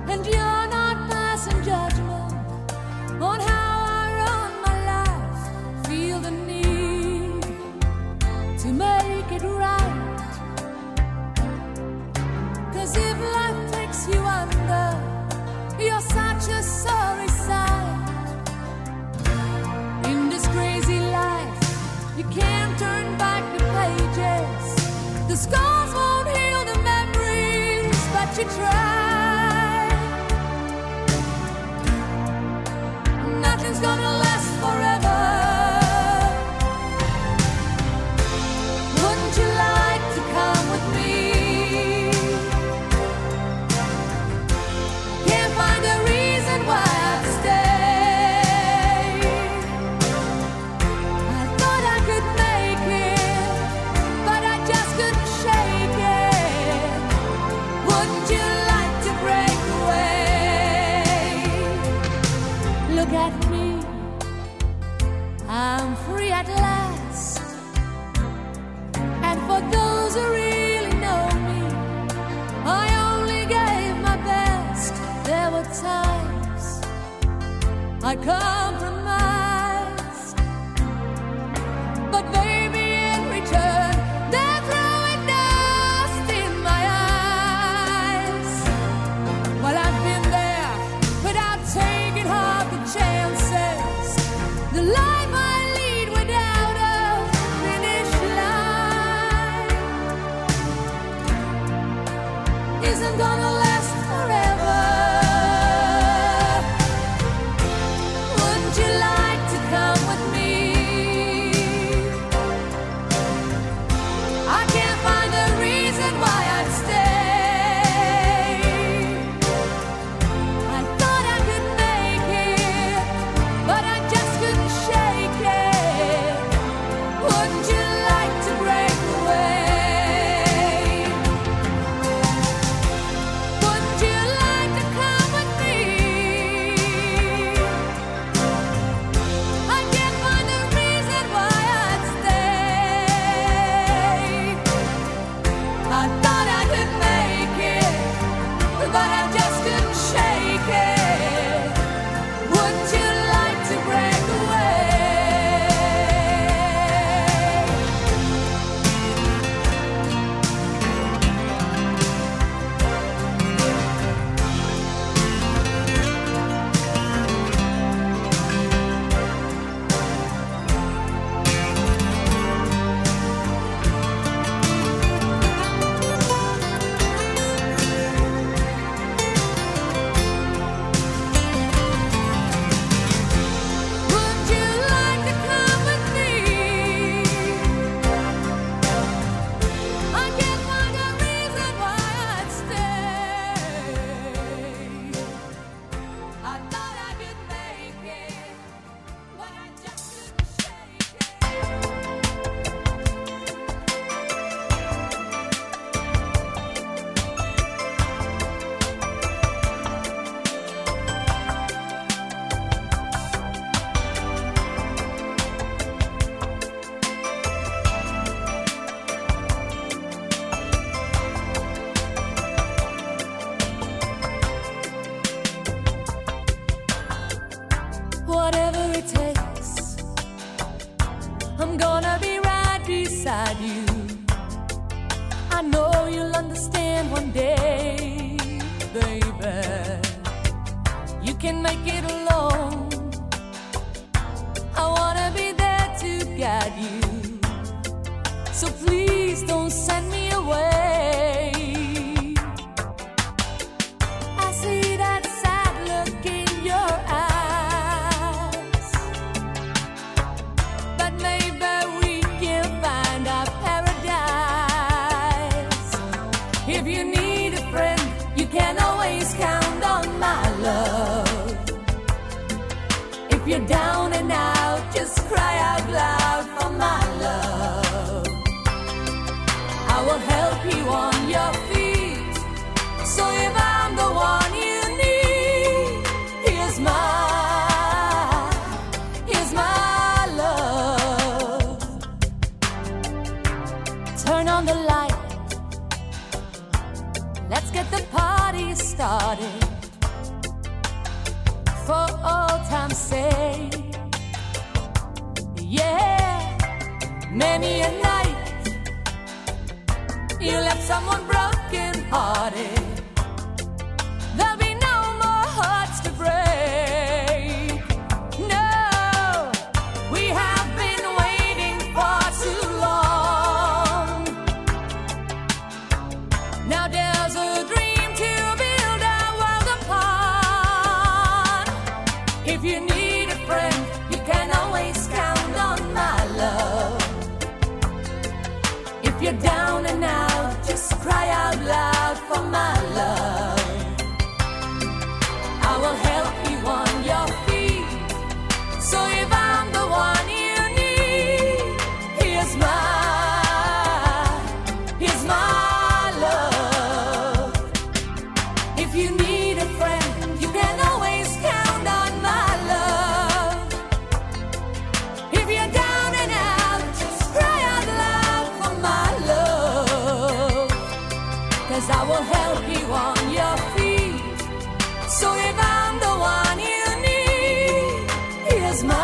and you're not passing judgment on how I run my life. Feel the need to make it right. 'Cause if life takes you under, you're such a sorry sight. In this crazy life, you can't turn back the pages. The scars won't heal the memories, but you try. Nothing's gonna last forever. Wouldn't you like to come with me? Can't find a reason why I'd stay. I thought I could make it, but I just couldn't shake it. Wouldn't you like to break away? Look at me, I'm free at last. And for those who really know me, I only gave my best. There were times I compromised, but baby, in return, they're throwing dust in my eyes. Well, I've been there without taking half the chances. The life I lead without a finish line isn't gonna last forever. Wouldn't you like to come with me? I can't find a reason why I'd stay. I thought I could make it, but I just couldn't shake it. Wouldn't you like to break away? Wouldn't you like to come with me? I can't find a reason why I'd stay. I thought I could make it, but I just couldn't shake it. Wouldn't you like to break away? Would you like to come with me? I can't find a reason why I'd stay. I thought I could make it, but I just couldn't shake it. Whatever it takes, I'm gonna be right beside you. I know you'll understand one day, baby. You can make it alone. I wanna be there to guide you. So please don't send me away. I see that sad look in your eyes, but maybe we can find our paradise. If you need a friend, you can always count on my love. If you're down and out, just cry out loud for my love. I will help you on your feet. So if I'm the one you need, here's my love. Turn on the light, let's get the party started. for old time's sake. Yeah, many a night you left someone broken hearted. There'll be no more hearts to break. No, we have been waiting for too long. Now there's a dream to build our world upon. If you need a friend, you can always count on my love. If you're down and out, just cry out loud for my love. I will help you on your feet. So if I'm the one you need, here's my love. If you need a friend, you can always count on my love. If you're down and out, just cry out loud for my love. 'Cause I will help you on your feet. So if I'm the one you need, here's my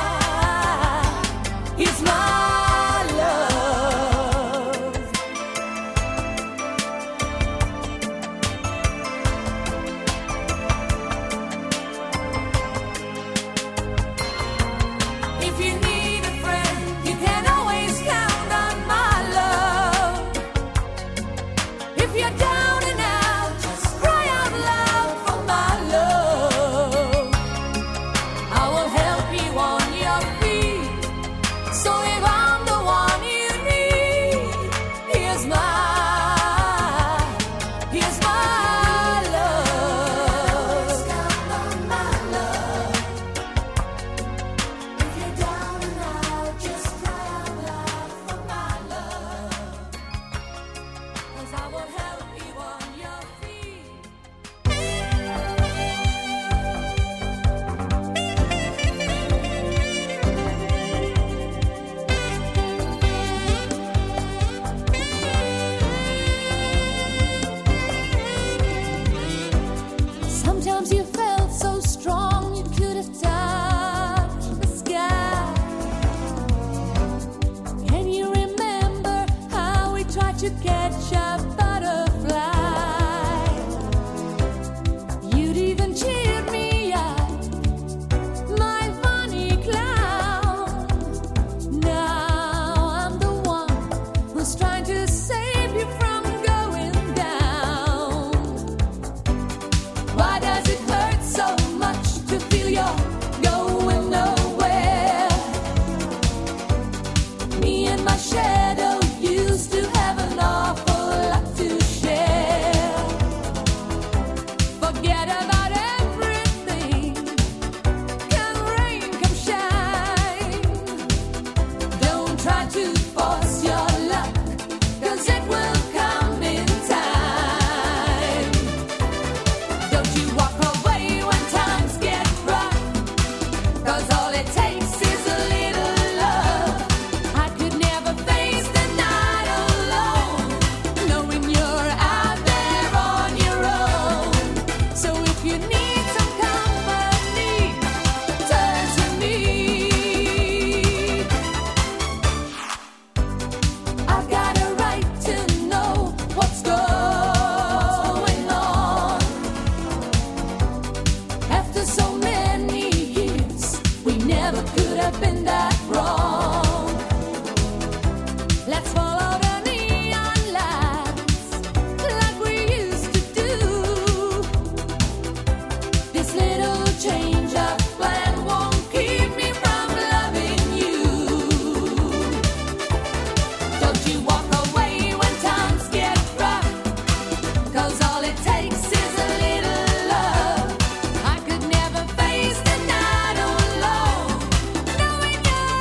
love. If you need a friend, you can always count on my love. If you're down and out, just cry out loud for my love. I will help you on your feet. So if I'm the one you need, here's my love. Count on my love. If you're down and out, just cry out loud for my love. 'Cause I will help you on your feet. Sometimes you felt so strong you could have touched the sky. Can you remember how we tried to catch a butterfly? You'd even cheered me up, my funny clown. Now I'm the one who's trying to save you from going down. Why does it hurt so much to feel you're going nowhere? Me and my shadow used to have an awful lot to share. Forget about everything. Come rain, come shine. Don't try to force your luck, 'cause it will come in time. Don't you walk away when times get rough, 'cause all it takes is a little love. I could never face the night alone, knowing you're out there on your own. So if you need some company, turn to me. I've got a right to know what's going on. After so many years, we never could have been that wrong. Let's follow the neon lights like we used to do. This little change of plan won't keep me from loving you. Don't you walk away when times get rough, 'cause all it takes is a little love. I could never face the night alone, knowing you're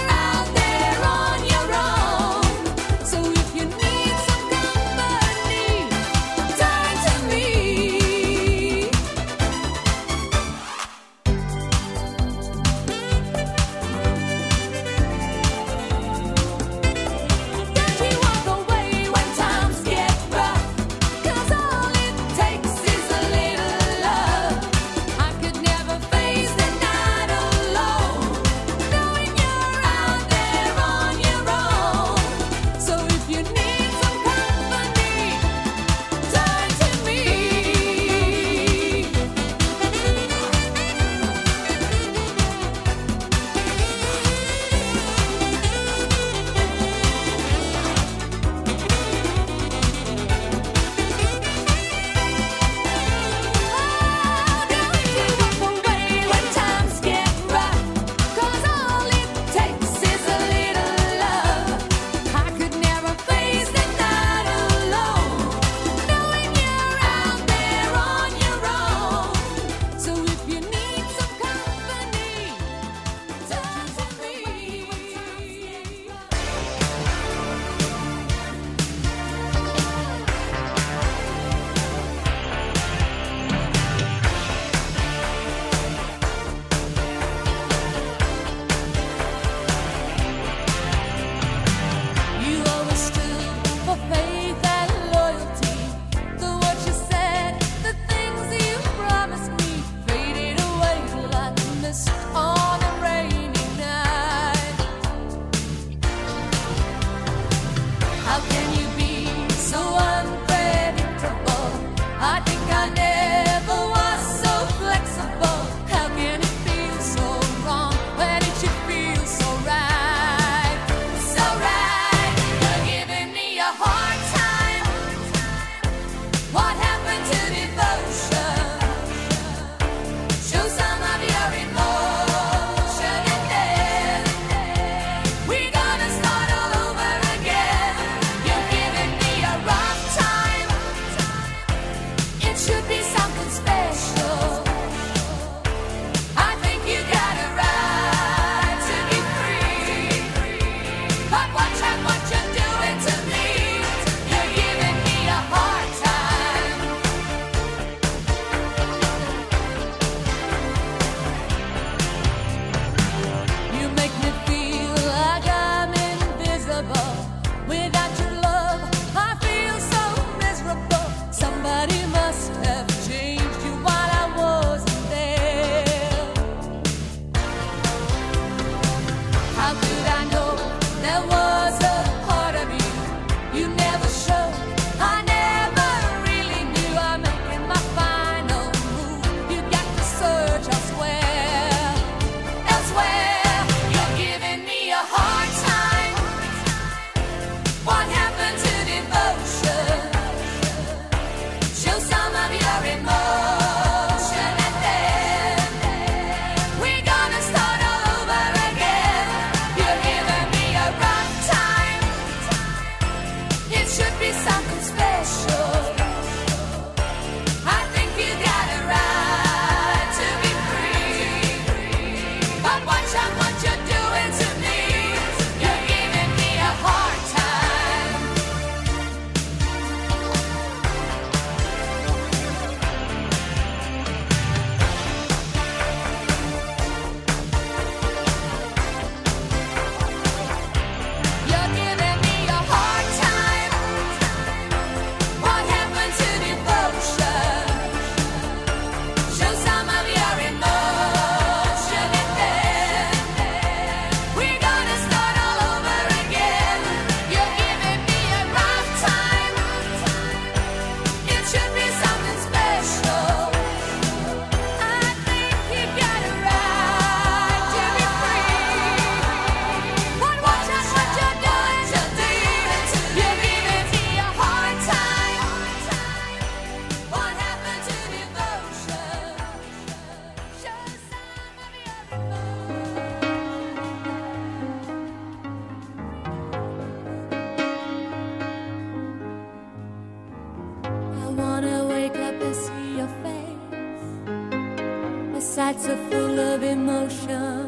The sights are full of emotion.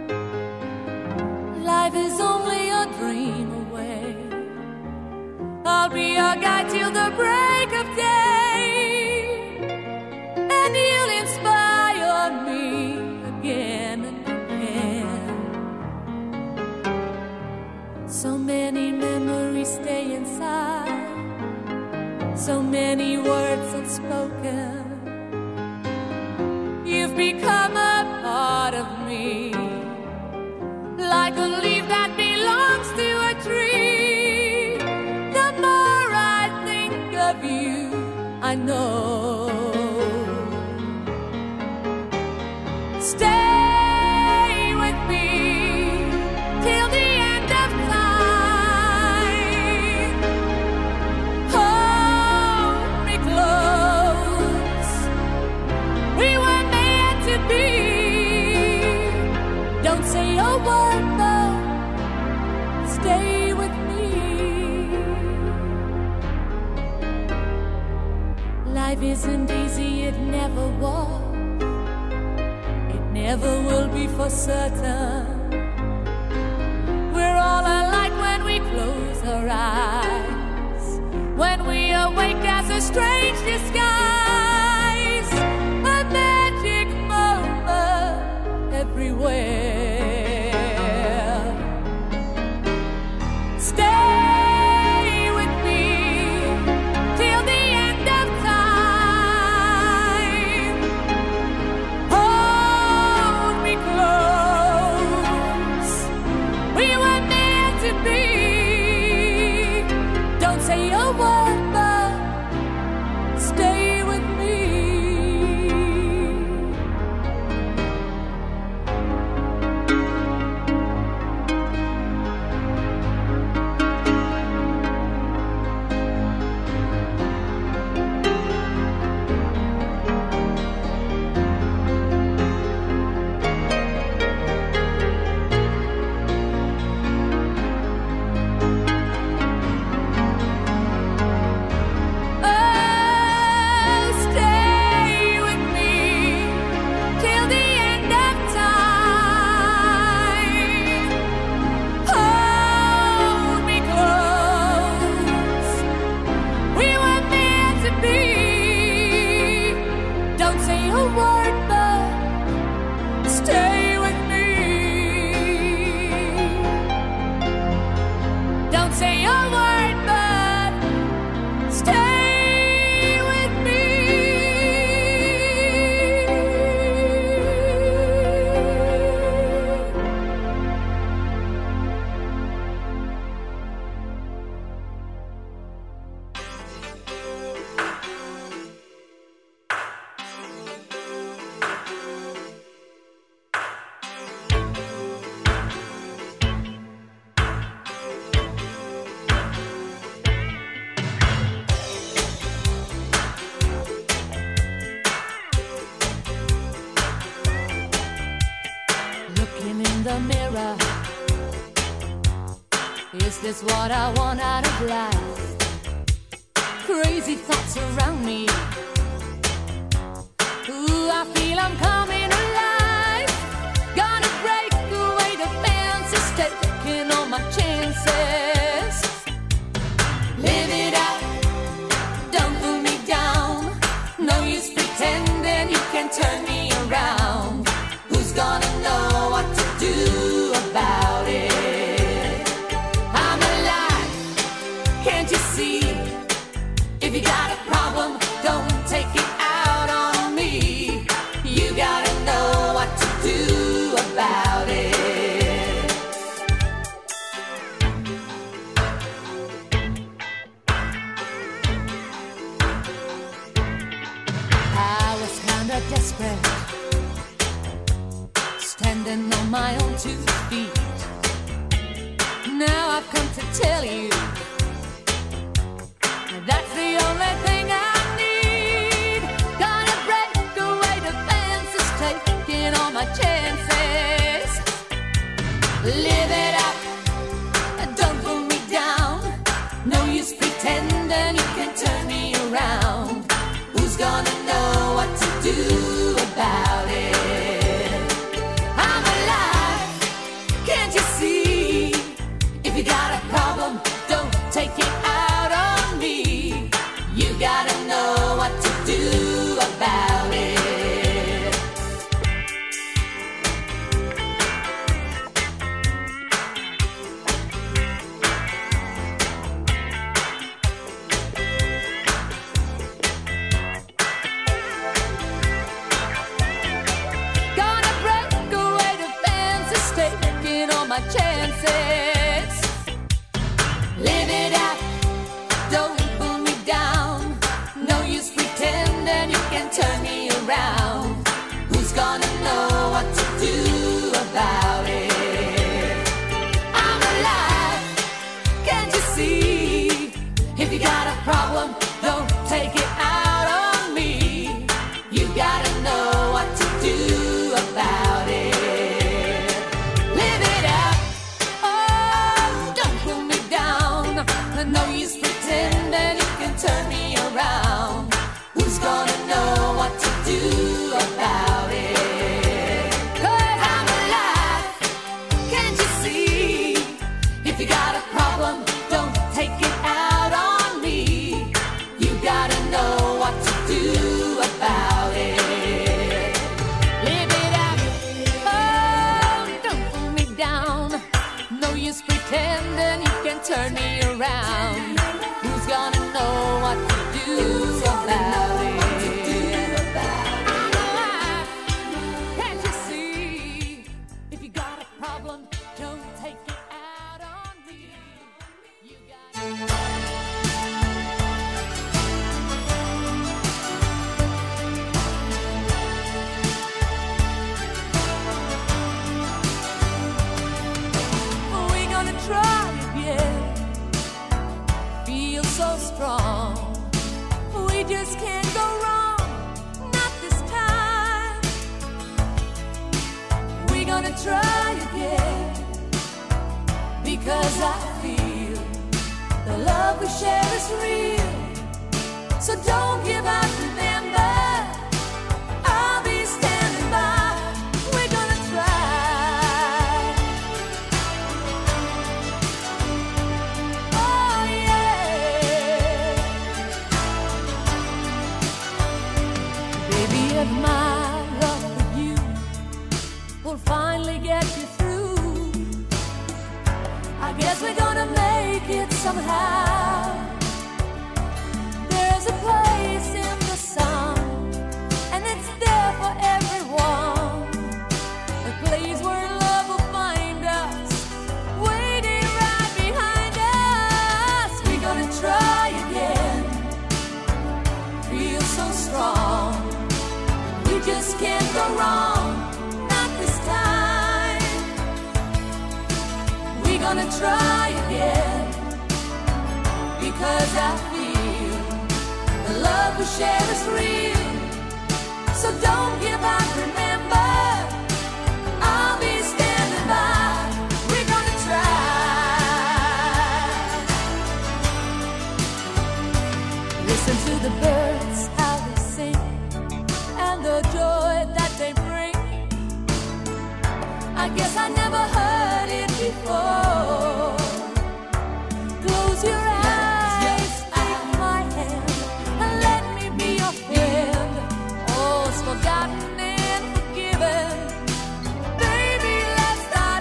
Life is only a dream away. I'll be your guide till the break of day, and you'll inspire me again and again. So many memories stay inside, so many words unspoken. You've become a part of me, like a leaf that belongs to a tree. The more I think of you, I know. Stay with me till the end of time. Hold me close. We were meant to be. Don't say a word, but stay with me. Life isn't easy, it never was. It never will be for certain. We're all alike when we close our eyes, when we awake as a strange disguise, a magic moment everywhere. Stay with me till the end of time. Hold me close. We were meant to be. Don't say a word, but stay with me. The mirror. Is this what I want out of life? Crazy thoughts around me. Ooh, I feel I'm coming alive. Gonna break away the fences, taking all my chances. Live it out, don't pull me down. No use pretending you can turn me around. Who's gonna know what to do about it? I'm alive, can't you see? If you got a problem, don't take it out on me. You gotta know what to do about it. I was kinda desperate, standing on my own 2 feet. Now I've come to tell you that's the only thing I need. Gonna break away the fences, taking all my chances. Live it up, don't pull me down. No use pretending you can turn me around. Who's gonna know what to do about it? places. Live it up, don't pull me down. No use pretending you can turn me around. Who's gonna know what to do about it? I'm alive, can't you see? If you got a problem, don't take it out on me. You gotta know what to do about it. Live it up, oh, don't pull me down. No use pretending you can turn me around. Who's gonna know what to do about it? 'Cause I'm alive, can't you see? If you got a problem, don't take it out on me. You gotta know what to do about it. Live it up, oh, don't pull me down. No use pretending you can turn me around. Who's gonna know what to do about it? I'm alive, can't you see? If you got a problem, don't take it out on me. You got We're gonna try again. Feel so strong. We just can't go wrong. Not this time. We're gonna try again. Because I feel the love we share is real. So don't give up, remember. I'll be standing by. We're gonna try. Oh yeah. Baby, if my love for you will finally get you through, I guess we're gonna make it somehow. There's a place in the sun, and it's there for everyone. A place where love will find us, waiting right behind us. We're gonna try again. Feel so strong. We just can't go wrong. Not this time. We're gonna try again. Because I feel the love we share is real. So don't give up, remember. I'll be standing by. We're gonna try. Listen to the birds, how they sing, and the joy that they bring. I guess I never heard it before. Close your eyes, take my hand, and let me be your friend. All's forgotten and forgiven. Baby, let's start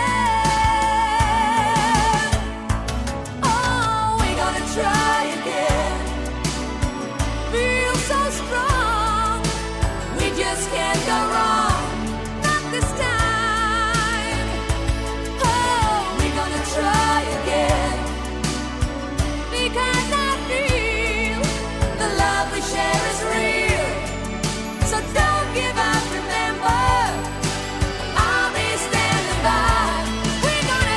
living. Oh, we're gonna try again. Feel so strong. We just can't go wrong. Not this time. Oh, we're gonna try again. Because I feel the love we share is real. So don't give up, remember. I'll be standing by. We're gonna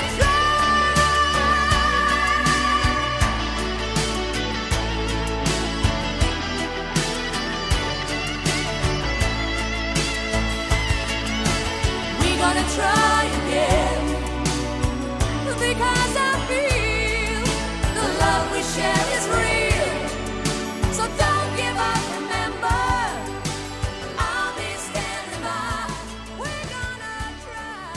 try. We're gonna try again. Because I feel the love we share is real. So don't give up, remember. I'll be standing by. We're gonna try.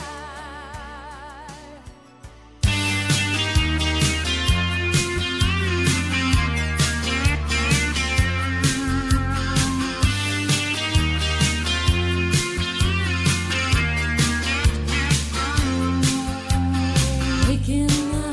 Waking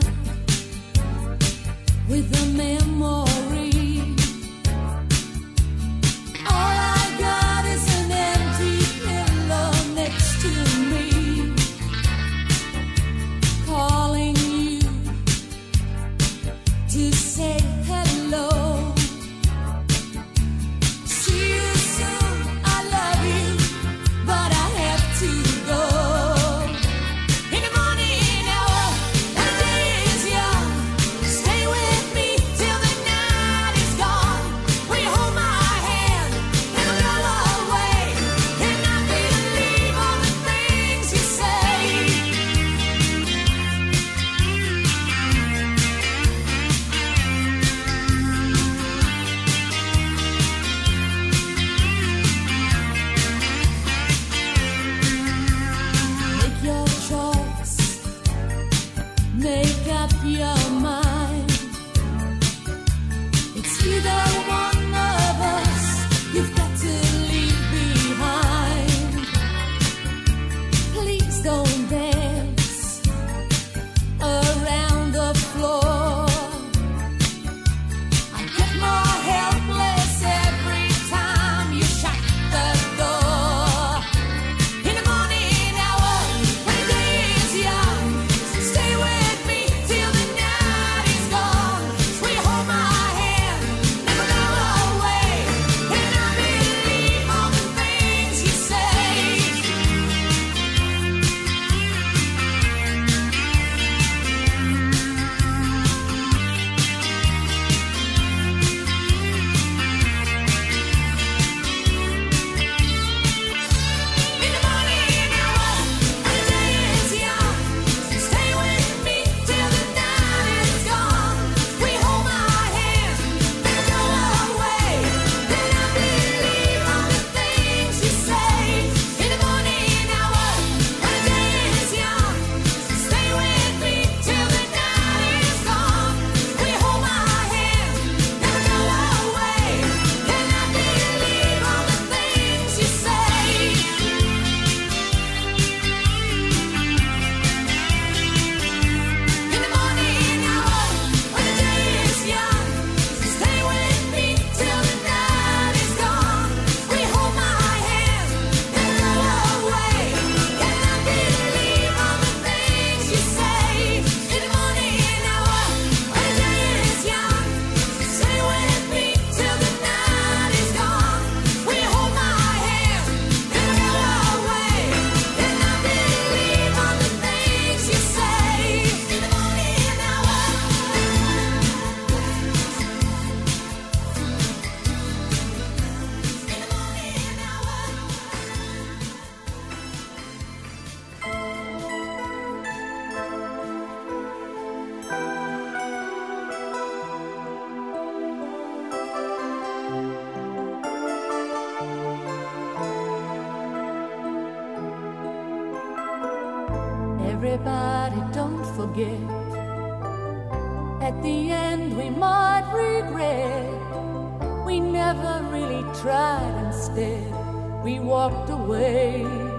Everybody, don't forget, at the end we might regret we never really tried. Instead, we walked away.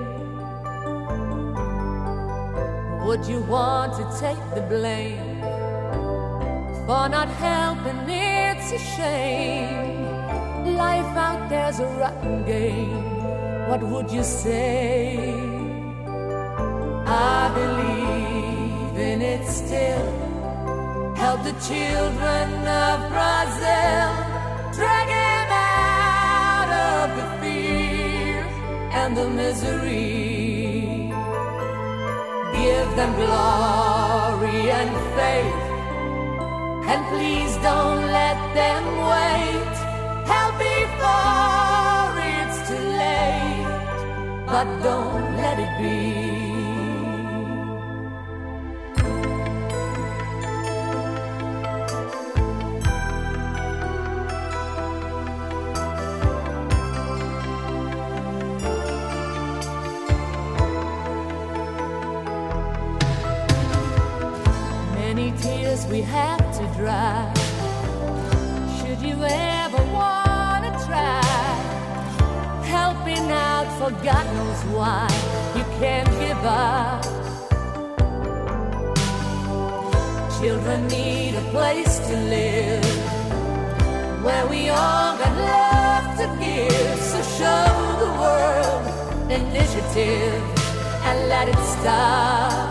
Would you want to take the blame for not helping? It's a shame. Life out there's a rotten game. What would you say? I believe in it still. Help the children of Brazil, drag them out of the fear and the misery. Give them glory and faith, and please don't let them wait. Help before it's too late, but don't let it be. Tears we have to dry. Should you ever wanna try helping out for God knows why, you can't give up. Children need a place to live where we all got love to give. So show the world initiative and let it stop.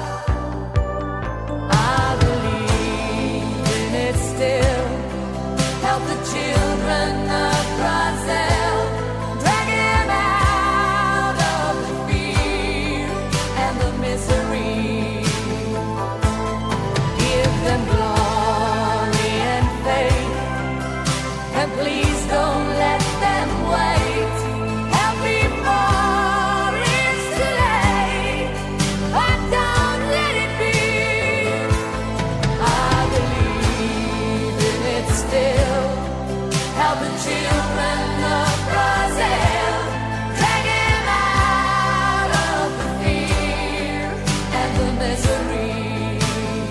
Still, help the children of Brazil, drag them out of the fear and the misery. Give them glory and faith, and please don't let them wait. Help before it's too late, but don't let it be. I believe still, help the children of Brazil, drag them out of the fear and the misery.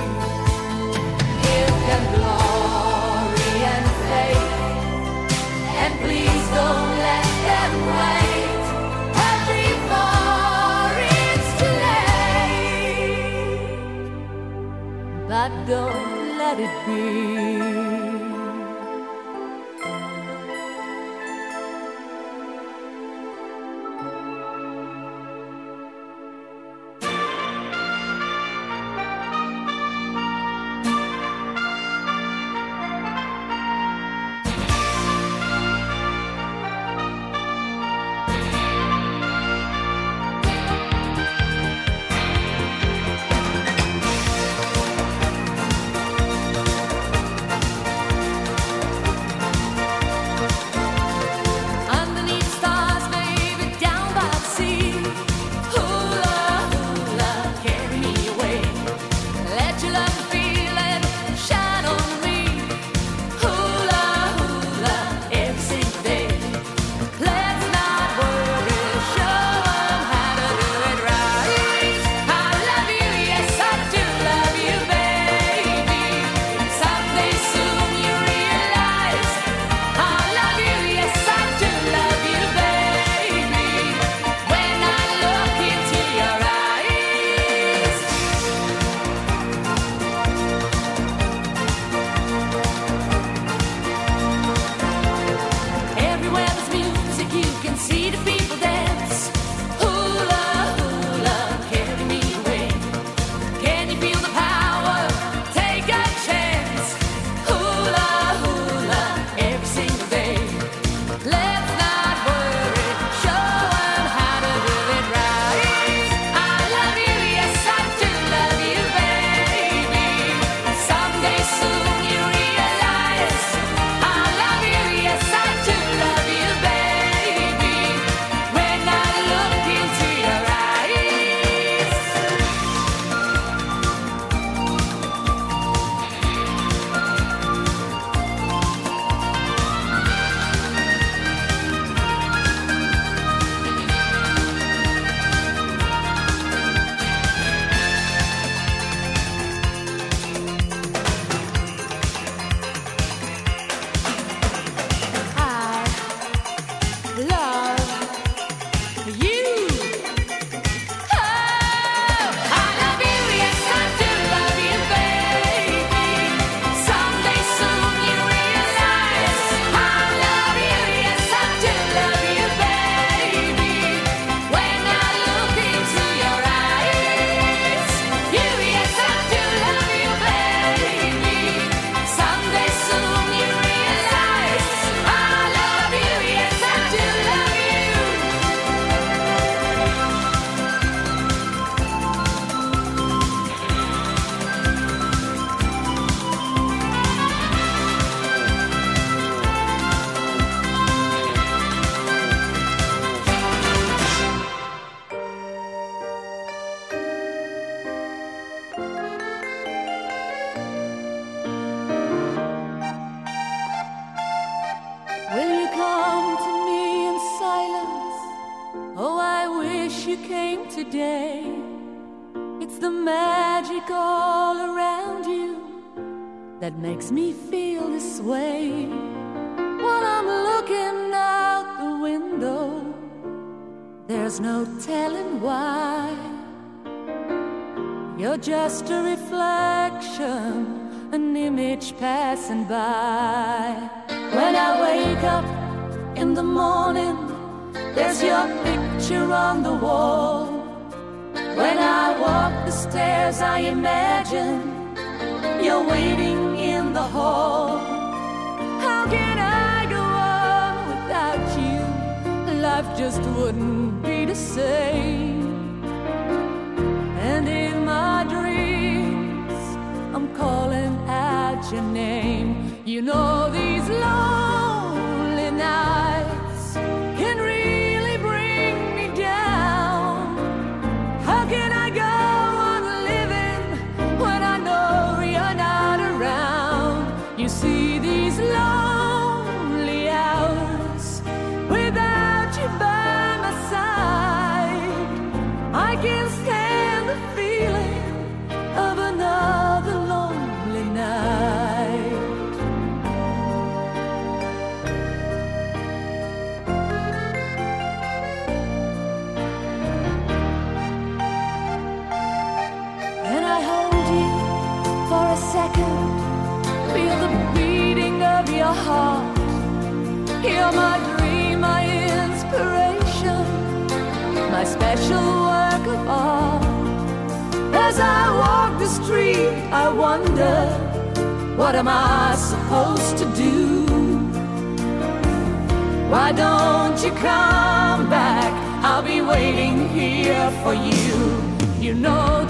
Give them glory and faith, and please don't let them wait. Help before it's too late, but don't let it be. you came today. It's the magic all around you that makes me feel this way. While I'm looking out the window, there's no telling why. You're just a reflection, an image passing by. When I wake up in the morning, there's your picture on the wall. When I walk the stairs, I imagine you're waiting in the hall. How can I go on without you? Life just wouldn't be the same. And in my dreams, I'm calling out your name. You know these lonely nights can really bring me down. How can I go on living when I know you're not around? You see these lonely hours without you by my side. I can't stand the feeling of another lonely night. And I hold you for a second, feel the beating of your heart. You're my dream, my inspiration, my special work of art. As I walk the street, I wonder, what am I supposed to do? Why don't you come back? I'll be waiting here for you. You know